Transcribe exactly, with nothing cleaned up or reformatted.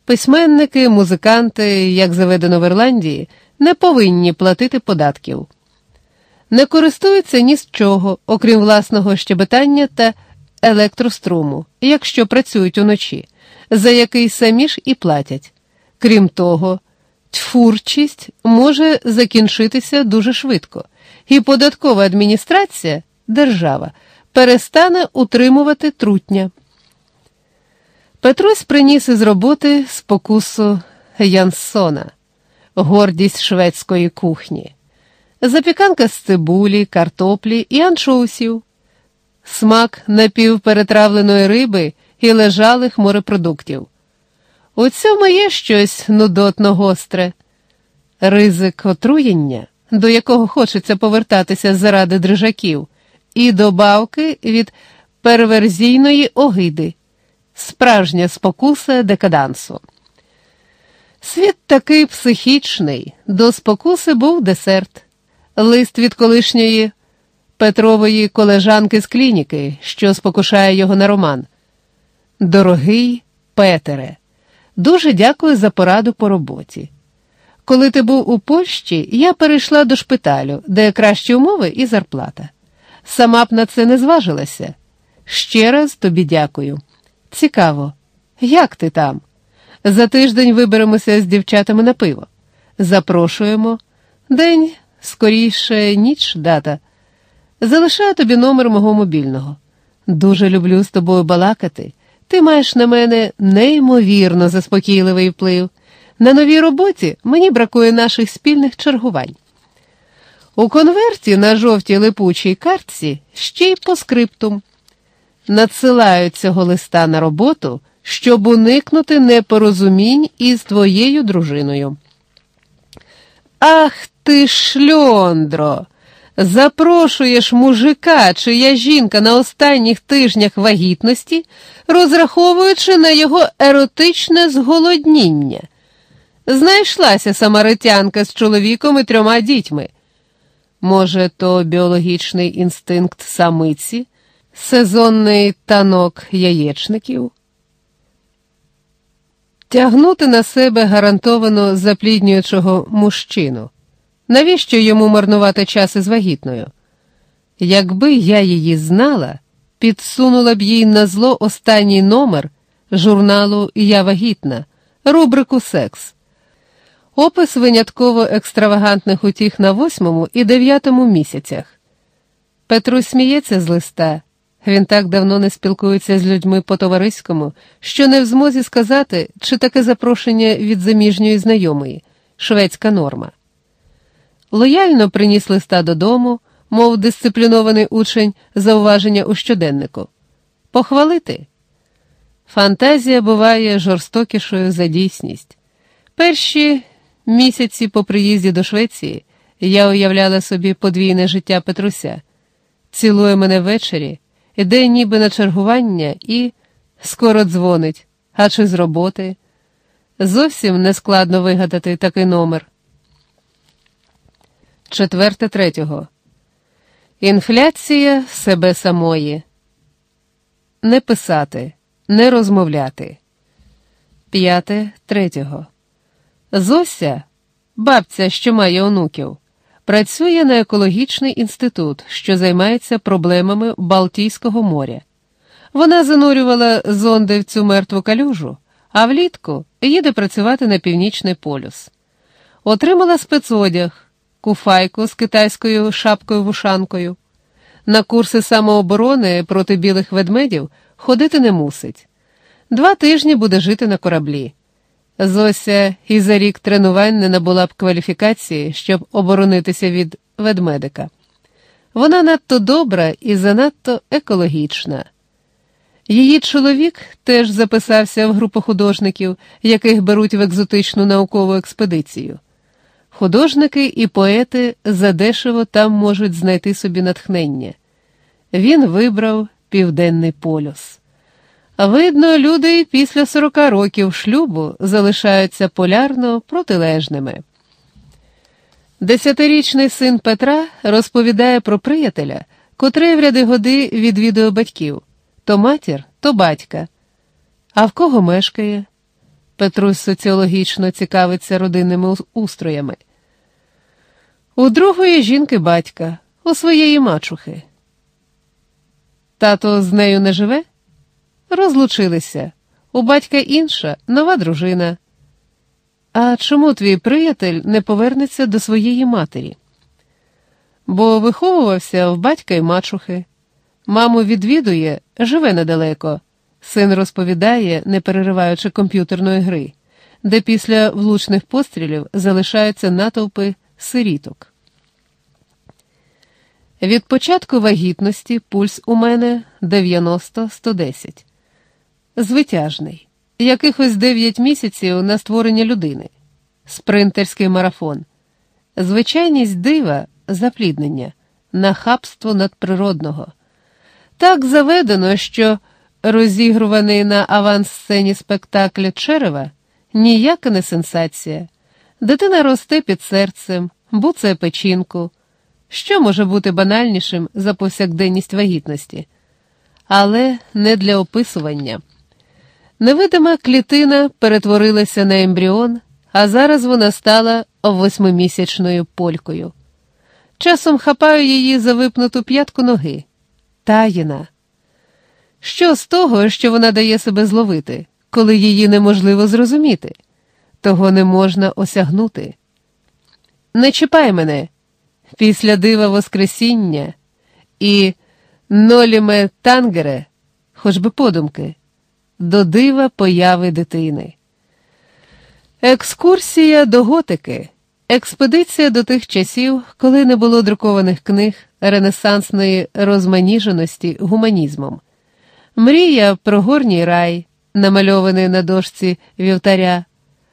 Письменники, музиканти, як заведено в Ірландії, не повинні платити податків. Не користуються ні з чого, окрім власного щебетання та електроструму, якщо працюють уночі, за який самі ж і платять. Крім того, тьфурчість може закінчитися дуже швидко, і податкова адміністрація, держава, перестане утримувати трутня. Петрусь приніс із роботи спокусу Янсона, гордість шведської кухні. Запіканка з цибулі, картоплі і анчоусів, смак напівперетравленої риби і лежалих морепродуктів. У цьому є щось нудотно-гостре. Ризик отруєння, до якого хочеться повертатися заради дрижаків, і добавки від перверзійної огиди. Справжня спокуса декадансу. Світ такий психічний, до спокуси був десерт. Лист від колишньої Петрової колежанки з клініки, що спокушає його на роман. Дорогий Петере, дуже дякую за пораду по роботі. Коли ти був у Польщі, я перейшла до шпиталю, де кращі умови і зарплата. Сама б на це не зважилася. Ще раз тобі дякую. Цікаво, як ти там? За тиждень виберемося з дівчатами на пиво. Запрошуємо. День, скоріше, ніч, дата. Залишаю тобі номер мого мобільного. Дуже люблю з тобою балакати. Ти маєш на мене неймовірно заспокійливий вплив. На новій роботі мені бракує наших спільних чергувань. У конверті на жовтій липучій картці ще й поскриптум. Надсилаю цього листа на роботу, щоб уникнути непорозумінь із твоєю дружиною. Ах ти шльондро! Запрошуєш мужика, чия жінка на останніх тижнях вагітності, розраховуючи на його еротичне зголодніння. Знайшлася самаритянка з чоловіком і трьома дітьми. Може, то біологічний інстинкт самиці, сезонний танок яєчників? Тягнути на себе гарантовано запліднюючого мужчину. Навіщо йому марнувати час із вагітною? Якби я її знала, підсунула б їй на зло останній номер журналу «Я вагітна», рубрику «Секс». Опис винятково екстравагантних утіх на восьмому і дев'ятому місяцях. Петрусь сміється з листа. Він так давно не спілкується з людьми по-товариському, що не в змозі сказати, чи таке запрошення від заміжньої знайомої, шведська норма. Лояльно приніс листа додому, мов дисциплінований учень зауваження у щоденнику. Похвалити? Фантазія буває жорстокішою за дійсність. Перші місяці по приїзді до Швеції я уявляла собі подвійне життя Петруся. Цілує мене ввечері, іде ніби на чергування і скоро дзвонить, а чи з роботи. Зовсім не складно вигадати такий номер. Четверте третього. Інфляція себе самої. Не писати, не розмовляти. П'яте третього. Зося, бабця, що має онуків, працює на екологічний інститут, що займається проблемами Балтійського моря. Вона занурювала зонди в цю мертву калюжу, а влітку їде працювати на Північний полюс. Отримала спецодяг, куфайку з китайською шапкою-вушанкою. На курси самооборони проти білих ведмедів ходити не мусить. Два тижні буде жити на кораблі. Зося і за рік тренувань не набула б кваліфікації, щоб оборонитися від ведмедика. Вона надто добра і занадто екологічна. Її чоловік теж записався в групу художників, яких беруть в екзотичну наукову експедицію. Художники і поети задешево там можуть знайти собі натхнення. Він вибрав Південний полюс. Видно, люди після сорока років шлюбу залишаються полярно протилежними. Десятирічний син Петра розповідає про приятеля, котрий в ряди годи відвідує батьків. То матір, то батька. А в кого мешкає? Петрусь соціологічно цікавиться родинними устроями. У другої жінки батька, у своєї мачухи. Тато з нею не живе? Розлучилися. У батька інша, нова дружина. А чому твій приятель не повернеться до своєї матері? Бо виховувався в батька й мачухи. Маму відвідує, живе недалеко. Син розповідає, не перериваючи комп'ютерної гри, де після влучних пострілів залишаються натовпи сиріток. Від початку вагітності пульс у мене дев'яносто сто десять. Звитяжний. Якихось дев'ять місяців на створення людини. Спринтерський марафон. Звичайність дива – запліднення. Нахабство надприродного. Так заведено, що розігруваний на авансцені спектакль Черева ніяка не сенсація. Дитина росте під серцем, буцає печінку. Що може бути банальнішим за повсякденність вагітності? Але не для описування. Невидима клітина перетворилася на ембріон, а зараз вона стала восьмимісячною полькою. Часом хапаю її за випнуту п'ятку ноги. Таїна. Що з того, що вона дає себе зловити, коли її неможливо зрозуміти? Того не можна осягнути. Не чіпай мене. Після дива Воскресіння і ноліме тангере, хоч би подумки, до дива появи дитини. Екскурсія до готики. Експедиція до тих часів, коли не було друкованих книг ренесансної розманіженості гуманізмом. Мрія про горній рай, намальований на дошці вівтаря,